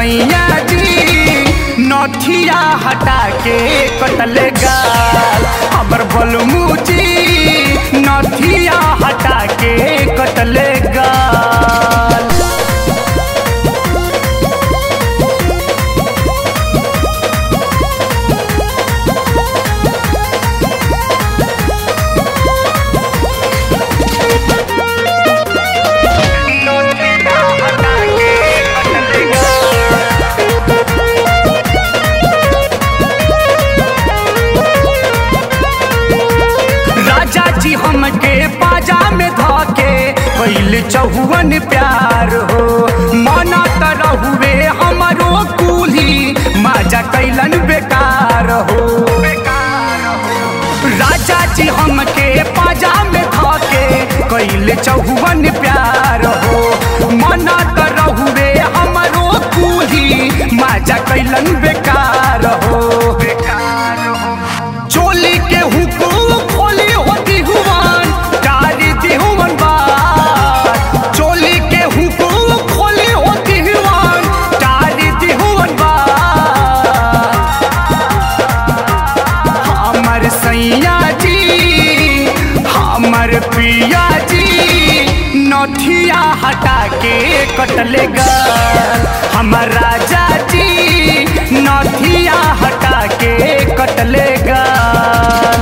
सैया जी नथिया हटा के कटले गाल। हमर बलमू जी नथिया हटा के कटले गाल। हमके पाजा में धके पहले चहुवन प्यार हो मना तर हुए हमरो कुली माजा कैलन बेकार हो। राजा जी हमके पाजा में धके कैले चहुवन प्यार हो मना तर हुए हमरो कुली माजा कैलन बेकार हो। चोली के हुकुम खोली होती हुआन डाली दिहुवन बात। चोली के हुकुम खोली होती हुआन डाली दिहुवन बात। हमर सैया जी हमर पिया जी नथिया हटा के कटले गाल। हमर राजा जी नथिया हटा के कटले गाल।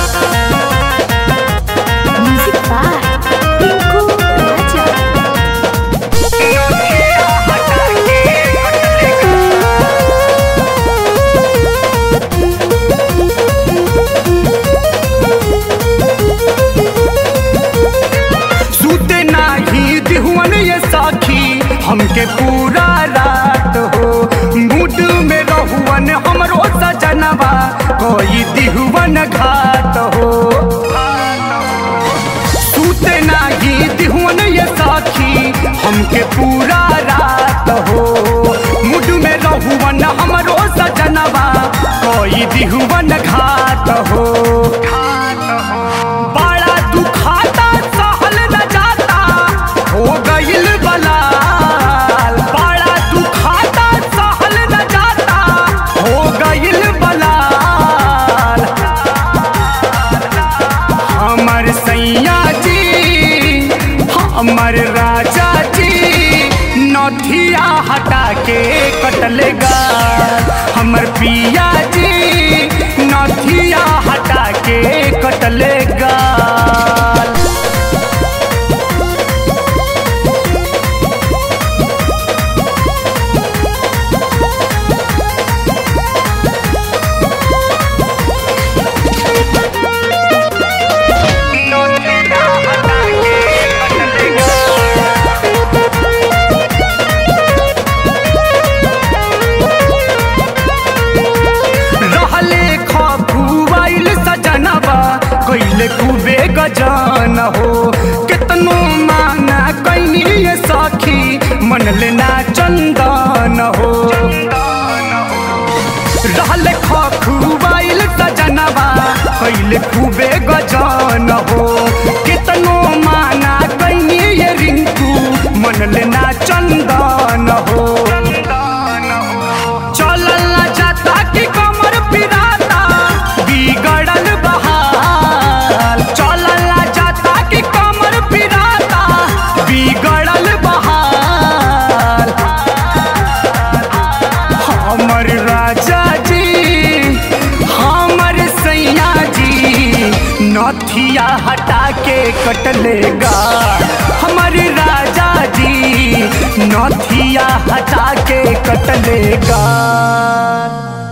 सूते नाही दिहुवन ये साखी हमके पूरा रात हो मूड में रहुवन हमरो सजनवा कोई दिहुवन घाट हो। सूते नाही दिहुवन ये साखी हमके पूरा रात हो मूड में रहुवन हमरो सजनवा कोई दिहुवन घाट हो। बड़ा दुखाता सहल न जाता हो गइल बलाल। बड़ा दुखाता सहल न जाता हो गइल बलाल। हमर सैया जी हमर राजा जी नथिया हटा के कटले गाल। हमर पिया जी नथिया हटा के कटले गाल। कैले खूबे गजान हो कितनो माना कैनी ये साखी मन लेना चंदन हो। रहले खूबाइल सजनवा कैले खूबे गजान हो कितनो माना कैनी ये रिंकू मन लेना चंदन हो। चलल जाता कि कमर पिराता बिगड़ल बहाल। चलल जाता कि कमर पिराता बिगड़ल बहाल। हमर राजा जी हमर सैया जी नथिया हटा के कटले गाल। हमर राजा जी नथिया हटा के कटले गाल।